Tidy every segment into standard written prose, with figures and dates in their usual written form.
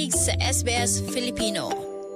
nakikinig sa SBS Filipino.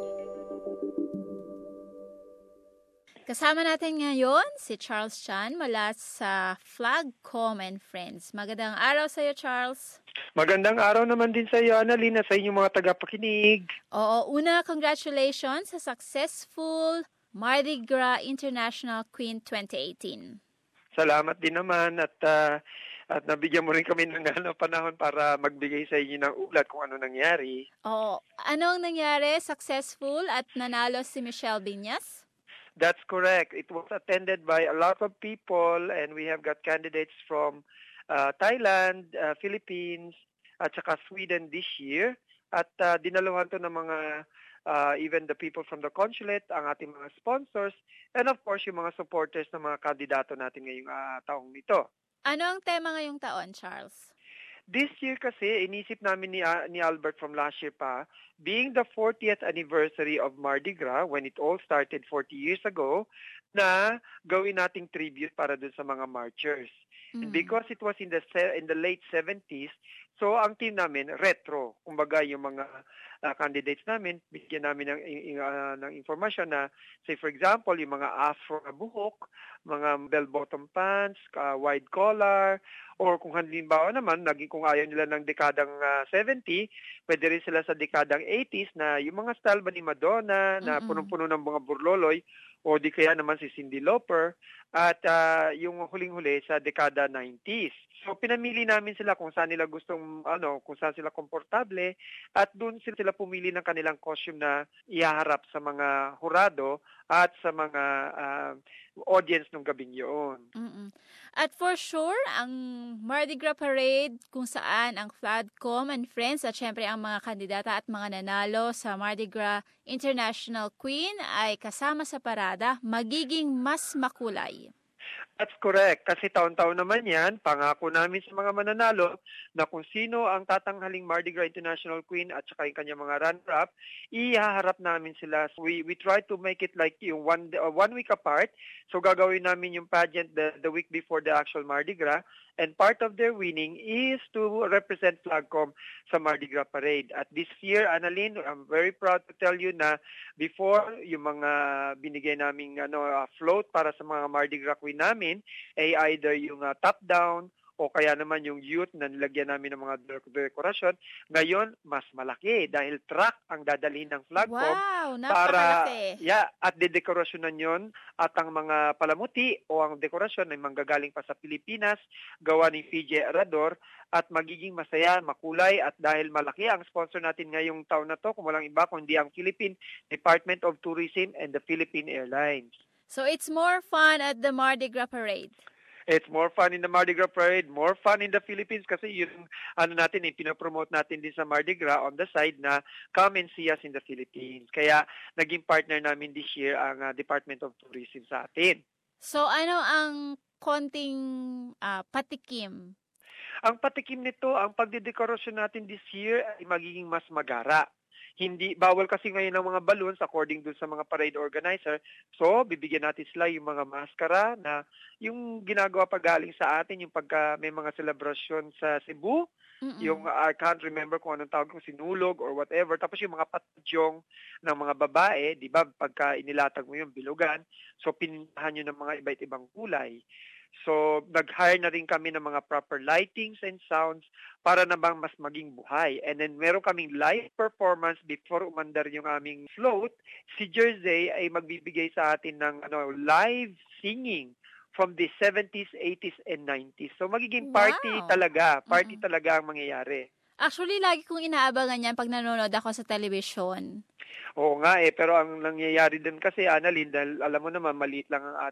Kasama natin ngayon si Charles Chan mula sa Flagcom and Friends. Magandang araw sa iyo, Charles. Magandang araw naman din sa iyo, Annalyn, at sa inyong mga tagapakinig. Oo, una, congratulations sa successful Mardi Gras International Queen 2018. Salamat din naman at nabigyan mo rin kami ng panahon para magbigay sa inyo ng ulat kung ano nangyari. Oo, anong nangyari? Successful at nanalo si Michelle Viñas? That's correct. It was attended by a lot of people and we have got candidates from Thailand, Philippines, at saka Sweden this year. At dinaluhan to ng mga even the people from the consulate, ang ating mga sponsors, and of course yung mga supporters ng mga kandidato natin ngayong taong ito. Ano ang tema ngayong taon, Charles? This year kasi, inisip namin ni Albert from last year pa, being the 40th anniversary of Mardi Gras, when it all started 40 years ago, na gawin nating tribute para dun sa mga marchers. And because it was in the late 70s, so ang team namin, retro. Kumbaga yung mga candidates namin, bigyan namin ng informasyon na, say for example, yung mga afro na buhok, mga bell-bottom pants, wide collar, or kung halimbawa naman, kung ayaw nila ng dekadang 70, pwede rin sila sa dekadang 80s na yung mga style ba ni Madonna na punong-puno ng mga burloloy, o di kaya naman si Cyndi Lauper, at yung huling-huli sa dekada 90s. So pinamili namin sila kung saan nila gustong kung saan sila komportable at doon sila pumili ng kanilang costume na ihaharap sa mga hurado at sa mga audience ng gabing yun. At for sure, ang Mardi Gras Parade kung saan ang Flagcom and Friends at syempre ang mga kandidata at mga nanalo sa Mardi Gras International Queen ay kasama sa parada, magiging mas makulay. That's correct. Kasi taon-taon naman yan, pangako namin sa mga mananalo na kung sino ang tatanghaling Mardi Gras International Queen at saka yung kanyang mga runner-up, ihaharap namin sila. So we try to make it like yung one week apart. So gagawin namin yung pageant the week before the actual Mardi Gras. And part of their winning is to represent Flagcom sa Mardi Gras Parade. At this year, Annalyn, I'm very proud to tell you na before yung mga binigay naming float para sa mga Mardi Gras Queen namin, ay either yung top-down o kaya naman yung youth na nilagyan namin ng mga dekorasyon. Ngayon, mas malaki dahil truck ang dadalhin ng Flagcom. Wow, napakalaki. At dedekorasyonan yon at ang mga palamuti o ang dekorasyon ay manggagaling pa sa Pilipinas, gawa ni PJ Arador at magiging masaya, makulay at dahil malaki ang sponsor natin ngayong taon na to, kung walang iba kundi ang Philippine Department of Tourism and the Philippine Airlines. So it's more fun at the Mardi Gras Parade. It's more fun in the Mardi Gras Parade, more fun in the Philippines kasi yung pinapromote natin din sa Mardi Gras on the side na come and see us in the Philippines. Kaya naging partner namin this year ang Department of Tourism sa atin. So ano ang konting patikim? Ang patikim nito, ang pagdedekorasyon natin this year ay magiging mas magara. Hindi bawal kasi ngayon ng mga balloons according dun sa mga parade organizer. So, bibigyan natin sila yung mga maskara na yung ginagawa pagaling sa atin, yung pagka may mga celebration sa Cebu, yung I can't remember kung anong tawag, kung sinulog or whatever. Tapos yung mga patadyong ng mga babae, di ba, pagka inilatag mo yung bilugan, so pinintahan nyo ng mga iba't ibang kulay. So, nag-hire na rin kami ng mga proper lightings and sounds para na bang mas maging buhay. And then, meron kaming live performance before umandar yung aming float. Si Jersey ay magbibigay sa atin ng live singing from the 70s, 80s, and 90s. So, magiging party talaga. Party talaga ang mangyayari. Actually, lagi kong inaabangan yan pag nanonood ako sa television. Oo nga pero ang nangyayari din kasi, Annalyn, dahil alam mo naman, maliit lang ang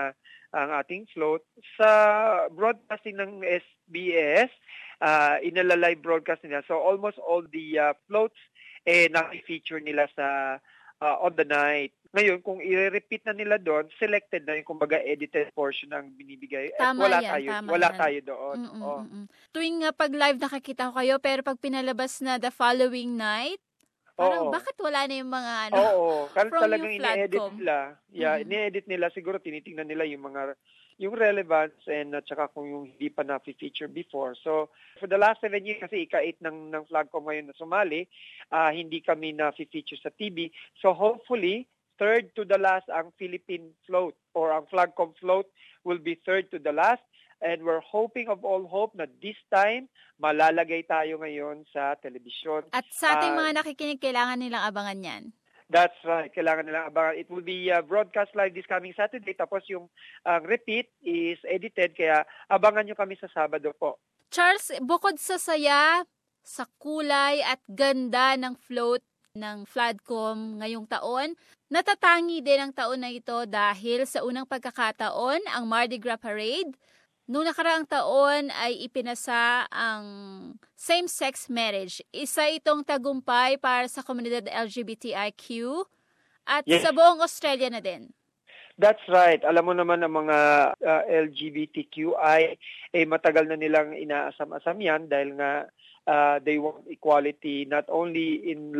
ating float. Sa broadcasting ng SBS, inala-live broadcast nila. So almost all the floats na-feature nila sa on the night. Ngayon, kung i-repeat na nila doon, selected na yung kumbaga edited portion ng binibigay. Tama wala tayo doon. Tuwing pag live nakakita ko kayo, pero pag pinalabas na the following night, parang bakit wala na yung mga from talagang ini-edit nila. Ini-edit nila, siguro tinitingnan nila yung mga yung relevance and at saka kung yung hindi pa na-feature before. So, for the last 7 years, kasi ika-8 ng Flagcom ngayon na sumali, hindi kami na-feature sa TV. So, hopefully, third to the last ang Philippine float or ang Flagcom float will be third to the last. And we're hoping of all hope na this time, malalagay tayo ngayon sa telebisyon. At sa ating mga nakikinig, kailangan nilang abangan yan. That's right. Kailangan nilang abangan. It will be broadcast live this coming Saturday. Tapos yung repeat is edited. Kaya abangan nyo kami sa Sabado po. Charles, bukod sa saya, sa kulay at ganda ng float ng Fladcom ngayong taon, natatangi din ang taon na ito dahil sa unang pagkakataon, ang Mardi Gras Parade, noong nakaraang taon ay ipinasa ang same-sex marriage. Isa itong tagumpay para sa komunidad LGBTIQ at sa buong Australia na din. That's right. Alam mo naman ang mga LGBTQI, matagal na nilang inaasam-asam yan dahil nga they want equality not only in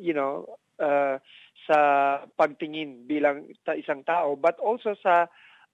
sa pagtingin bilang isang tao but also sa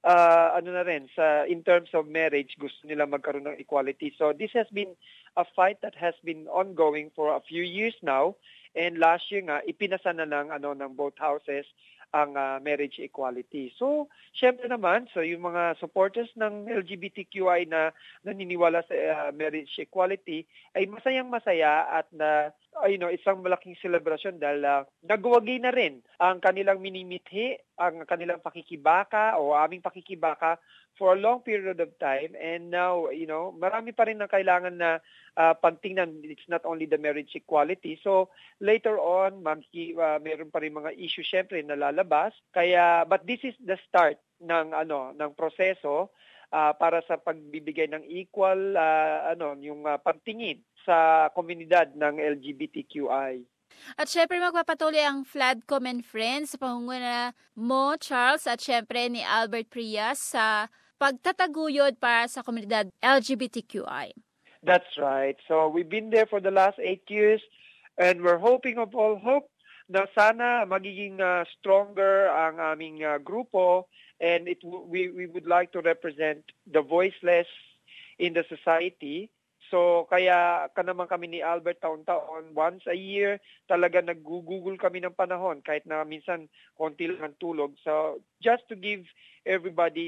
in terms of marriage, gusto nila magkaroon ng equality. So this has been a fight that has been ongoing for a few years now. And last year nga, ipinasa na ng both houses ang marriage equality. So, syempre naman, yung mga supporters ng LGBTQI na naniniwala sa marriage equality ay masayang-masaya at isang malaking celebration dahil nagwagi na rin ang kanilang minimithi, ang kanilang pakikibaka o aming pakikibaka for a long period of time. And now, marami pa rin ang kailangan na pagtingnan. It's not only the marriage equality. So, later on, meron pa rin mga issue syempre na lalabas. But this is the start ng proseso para sa pagbibigay ng equal yung pagtingin sa komunidad ng LGBTQI. At syempre magpapatuloy ang Fladcom and Friends sa pangunguna mo, Charles, at syempre ni Albert Prias sa pagtataguyod para sa komunidad LGBTQI. That's right. So we've been there for the last 8 years and we're hoping of all hope na sana magiging stronger ang aming grupo and we would like to represent the voiceless in the society. So kaya naman kami ni Albert taon-taon, once a year talaga nag-google kami ng panahon kahit na minsan konti lang ang tulog. So just to give everybody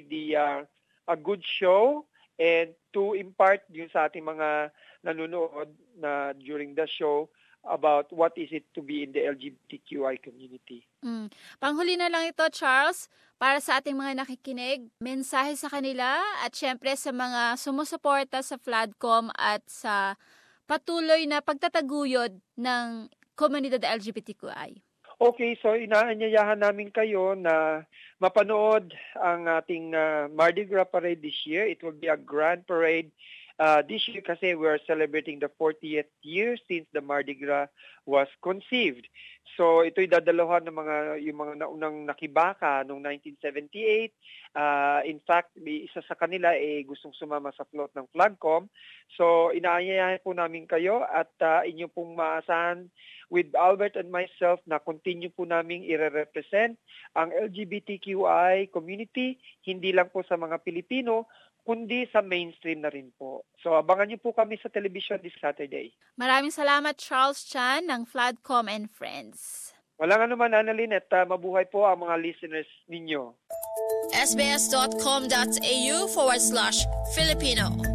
a good show and to impart yun sa ating mga nanonood na during the show about what is it to be in the LGBTQI community. Panghuli na lang ito, Charles, para sa ating mga nakikinig, mensahe sa kanila at syempre sa mga sumusuporta sa Fladcom at sa patuloy na pagtataguyod ng komunidad LGBTQI. Okay, so inaanyayahan namin kayo na mapanood ang ating Mardi Gras Parade this year. It will be a grand parade this year kasi we're celebrating the 40th year since the Mardi Gras was conceived. So ito'y dadalahan ng yung mga naunang nakibaka noong 1978. In fact, isa sa kanila gustong sumama sa float ng Fladcom. So inaanyayahan po namin kayo at inyo pong maasahan with Albert and myself na continue po namin i-represent ang LGBTQI community, hindi lang po sa mga Pilipino, kundi sa mainstream na rin po. So abangan niyo po kami sa television this Saturday. Maraming salamat, Charles Chan ng Fladcom and Friends. Walang anuman, Annalyn, at mabuhay po ang mga listeners ninyo. sbs.com.au/Filipino